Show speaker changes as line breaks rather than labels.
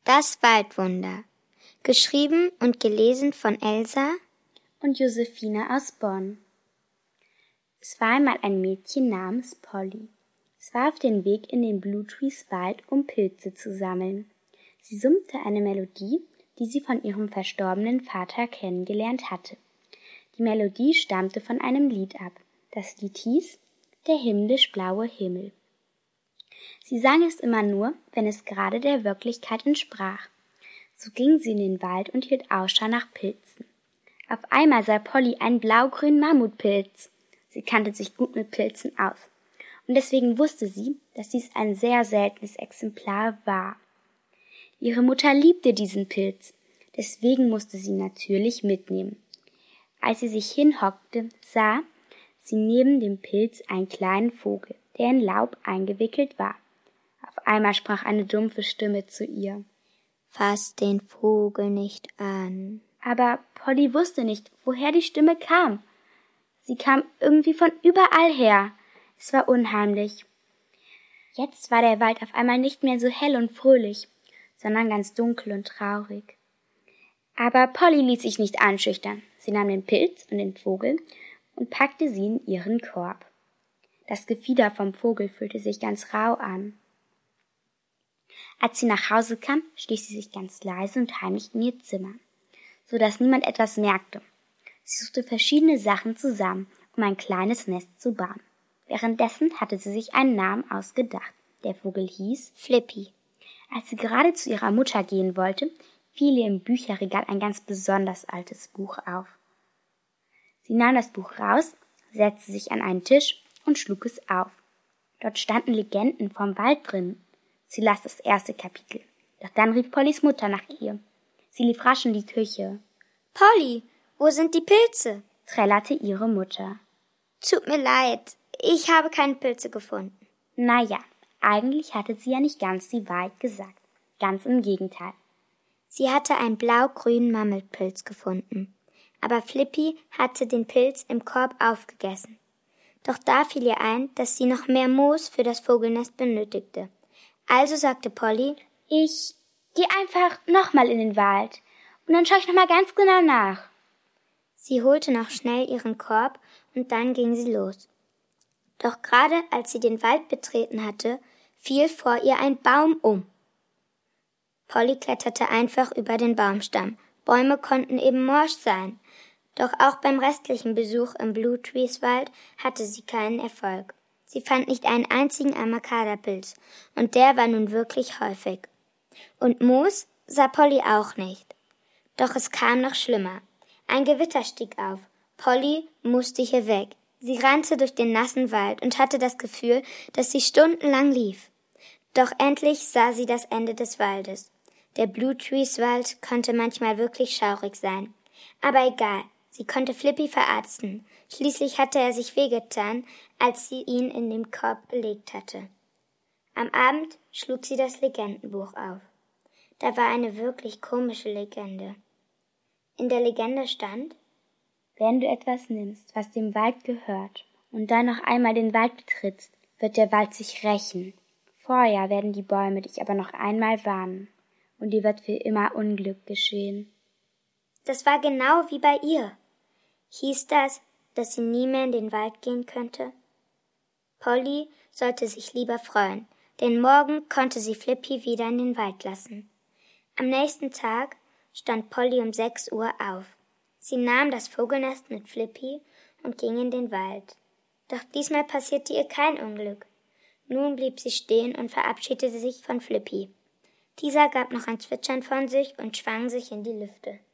Das Waldwunder. Geschrieben und gelesen von Elsa
und Josephine aus Bonn. Es war einmal ein Mädchen namens Polly. Es war auf dem Weg in den Bluetrees-Wald, um Pilze zu sammeln. Sie summte eine Melodie, die sie von ihrem verstorbenen Vater kennengelernt hatte. Die Melodie stammte von einem Lied ab. Das Lied hieß »Der himmlisch blaue Himmel«. Sie sang es immer nur, wenn es gerade der Wirklichkeit entsprach. So ging sie in den Wald und hielt Ausschau nach Pilzen. Auf einmal sah Polly einen blaugrünen Mammutpilz. Sie kannte sich gut mit Pilzen aus. Und deswegen wusste sie, dass dies ein sehr seltenes Exemplar war. Ihre Mutter liebte diesen Pilz. Deswegen musste sie ihn natürlich mitnehmen. Als sie sich hinhockte, sah sie neben dem Pilz einen kleinen Vogel, der in Laub eingewickelt war. Auf einmal sprach eine dumpfe Stimme zu ihr.
»Fass den Vogel nicht an.«
Aber Polly wusste nicht, woher die Stimme kam. Sie kam irgendwie von überall her. Es war unheimlich. Jetzt war der Wald auf einmal nicht mehr so hell und fröhlich, sondern ganz dunkel und traurig. Aber Polly ließ sich nicht einschüchtern. Sie nahm den Pilz und den Vogel und packte sie in ihren Korb. Das Gefieder vom Vogel fühlte sich ganz rau an. Als sie nach Hause kam, schlich sie sich ganz leise und heimlich in ihr Zimmer, so dass niemand etwas merkte. Sie suchte verschiedene Sachen zusammen, um ein kleines Nest zu bauen. Währenddessen hatte sie sich einen Namen ausgedacht. Der Vogel hieß
Flippy.
Als sie gerade zu ihrer Mutter gehen wollte, fiel ihr im Bücherregal ein ganz besonders altes Buch auf. Sie nahm das Buch raus, setzte sich an einen Tisch und schlug es auf. Dort standen Legenden vom Wald drin. Sie las das erste Kapitel. Doch dann rief Pollys Mutter nach ihr. Sie lief rasch in die Küche.
»Polly, wo sind die Pilze?«
trällerte ihre Mutter.
»Tut mir leid, ich habe keine Pilze gefunden.«
Naja, eigentlich hatte sie ja nicht ganz die Wahrheit gesagt. Ganz im Gegenteil.
Sie hatte einen blau-grünen Mammutpilz gefunden. Aber Flippy hatte den Pilz im Korb aufgegessen. Doch da fiel ihr ein, dass sie noch mehr Moos für das Vogelnest benötigte. Also sagte Polly,
ich gehe einfach nochmal in den Wald und dann schaue ich nochmal ganz genau nach.
Sie holte noch schnell ihren Korb und dann ging sie los. Doch gerade als sie den Wald betreten hatte, fiel vor ihr ein Baum um. Polly kletterte einfach über den Baumstamm. Bäume konnten eben morsch sein. Doch auch beim restlichen Besuch im Bluetrees-Wald hatte sie keinen Erfolg. Sie fand nicht einen einzigen Amacada-Pilz, und der war nun wirklich häufig. Und Moos sah Polly auch nicht. Doch es kam noch schlimmer. Ein Gewitter stieg auf. Polly musste hier weg. Sie rannte durch den nassen Wald und hatte das Gefühl, dass sie stundenlang lief. Doch endlich sah sie das Ende des Waldes. Der Bluetrees-Wald konnte manchmal wirklich schaurig sein. Aber egal, sie konnte Flippy verarzten. Schließlich hatte er sich wehgetan, als sie ihn in den Korb gelegt hatte. Am Abend schlug sie das Legendenbuch auf. Da war eine wirklich komische Legende. In der Legende stand:
Wenn du etwas nimmst, was dem Wald gehört, und dann noch einmal den Wald betrittst, wird der Wald sich rächen. Vorher werden die Bäume dich aber noch einmal warnen, und dir wird für immer Unglück geschehen.
Das war genau wie bei ihr. Hieß das, dass sie nie mehr in den Wald gehen könnte? Polly sollte sich lieber freuen, denn morgen konnte sie Flippy wieder in den Wald lassen. Am nächsten Tag stand Polly um 6 Uhr auf. Sie nahm das Vogelnest mit Flippy und ging in den Wald. Doch diesmal passierte ihr kein Unglück. Nun blieb sie stehen und verabschiedete sich von Flippy. Dieser gab noch ein Zwitschern von sich und schwang sich in die Lüfte.